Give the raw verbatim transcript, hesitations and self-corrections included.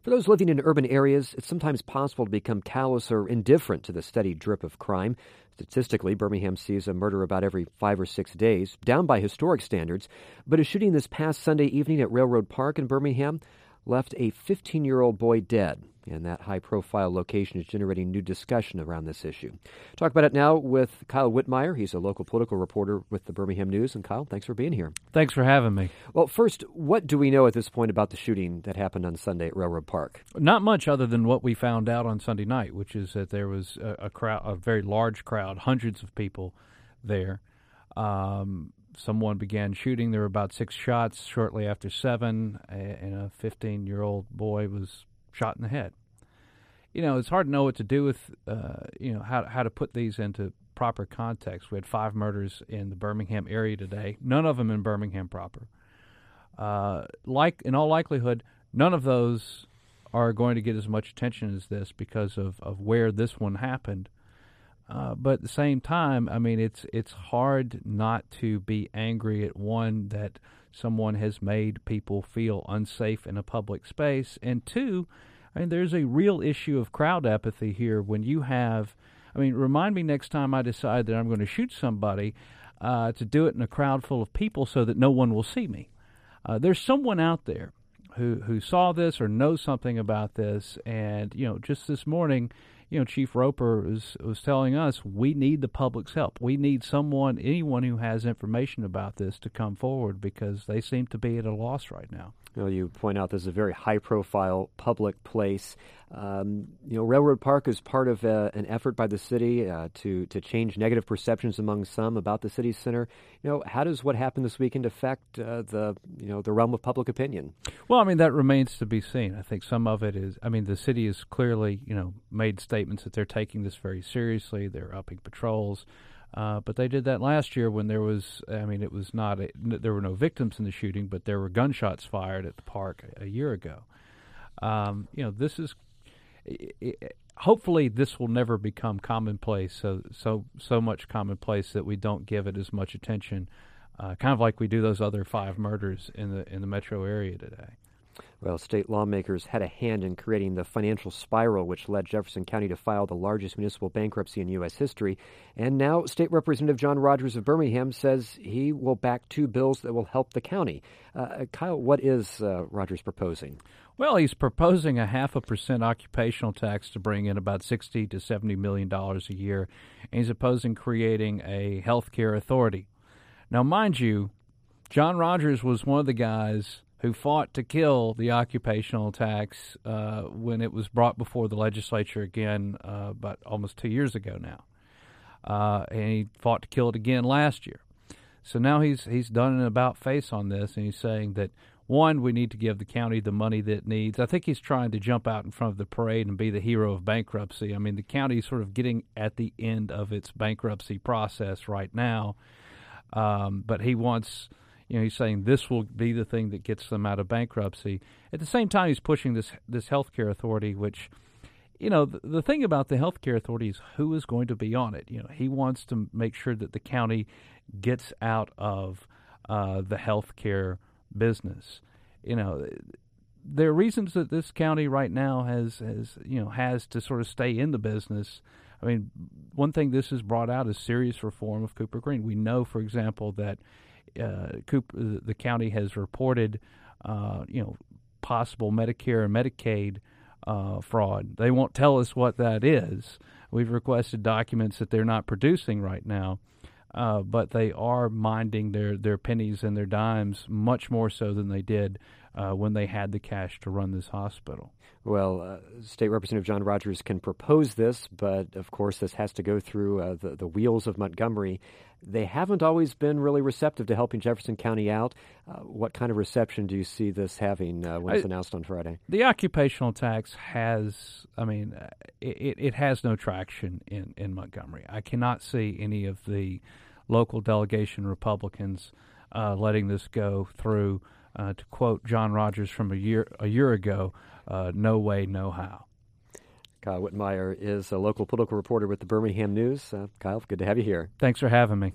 For those living in urban areas, it's sometimes possible to become callous or indifferent to the steady drip of crime. Statistically, Birmingham sees a murder about every five or six days, down by historic standards. But a shooting this past Sunday evening at Railroad Park in Birmingham left a fifteen-year-old boy dead. And that high-profile location is generating new discussion around this issue. Talk about it now with Kyle Whitmire. He's a local political reporter with the Birmingham News. And Kyle, thanks for being here. Thanks for having me. Well, first, what do we know at this point about the shooting that happened on Sunday at Railroad Park? Not much other than what we found out on Sunday night, which is that there was a, a crowd, a very large crowd, hundreds of people there. Um, someone began shooting. There were about six shots shortly after seven, and a fifteen-year-old boy was shot in the head. You know, it's hard to know what to do with, uh, you know, how how to put these into proper context. We had five murders in the Birmingham area today, none of them in Birmingham proper. Uh, like in all likelihood, none of those are going to get as much attention as this because of, of where this one happened. Uh, but at the same time, I mean, it's it's hard not to be angry at, one, that someone has made people feel unsafe in a public space, and two, I mean, there's a real issue of crowd apathy here when you have, I mean, remind me next time I decide that I'm going to shoot somebody uh, to do it in a crowd full of people so that no one will see me. Uh, there's someone out there who, who saw this or knows something about this, and, you know, just this morning, you know, Chief Roper was, was telling us we need the public's help. We need someone, anyone who has information about this to come forward because they seem to be at a loss right now. Well, you point out this is a very high-profile public place. Um, you know, Railroad Park is part of uh, an effort by the city uh, to to change negative perceptions among some about the city center. You know, how does what happened this weekend affect uh, the you know the realm of public opinion? Well, I mean, that remains to be seen. I think some of it is. I mean, the city has clearly you know made statements that they're taking this very seriously. They're upping patrols. Uh, but they did that last year when there was, I mean, it was not, a, there were no victims in the shooting, but there were gunshots fired at the park a, a year ago. Um, you know, this is, it, it, hopefully this will never become commonplace, so so so much commonplace that we don't give it as much attention, uh, kind of like we do those other five murders in the in the metro area today. Well, state lawmakers had a hand in creating the financial spiral which led Jefferson County to file the largest municipal bankruptcy in U S history. And now State Representative John Rogers of Birmingham says he will back two bills that will help the county. Uh, Kyle, what is uh, Rogers proposing? Well, he's proposing a half a percent occupational tax to bring in about sixty to seventy million dollars a year. And he's opposing creating a health care authority. Now, mind you, John Rogers was one of the guys who fought to kill the occupational tax uh, when it was brought before the legislature again uh, about almost two years ago now. Uh, and he fought to kill it again last year. So now he's he's done an about-face on this, and he's saying that, one, we need to give the county the money that it needs. I think he's trying to jump out in front of the parade and be the hero of bankruptcy. I mean, the county is sort of getting at the end of its bankruptcy process right now, um, but he wants... You know, he's saying this will be the thing that gets them out of bankruptcy. At the same time, he's pushing this this healthcare authority, which, you know, the, the thing about the healthcare authority is who is going to be on it. You know, he wants to make sure that the county gets out of uh, the healthcare business. You know, there are reasons that this county right now has, has you know, has to sort of stay in the business. I mean, one thing this has brought out is serious reform of Cooper Green. We know, for example, that Uh, Cooper, the county has reported, uh, you know, possible Medicare and Medicaid uh, fraud. They won't tell us what that is. We've requested documents that they're not producing right now, uh, but they are minding their, their pennies and their dimes much more so than they did uh, when they had the cash to run this hospital. Well, uh, State Representative John Rogers can propose this, but of course this has to go through uh, the, the wheels of Montgomery. They haven't always been really receptive to helping Jefferson County out. Uh, what kind of reception do you see this having uh, when it's I, announced on Friday? The occupational tax has, I mean, it, it has no traction in, in Montgomery. I cannot see any of the local delegation Republicans uh, letting this go through. Uh, to quote John Rogers from a year a year ago, uh, no way, no how. Kyle Whitmire is a local political reporter with the Birmingham News. Uh, Kyle, good to have you here. Thanks for having me.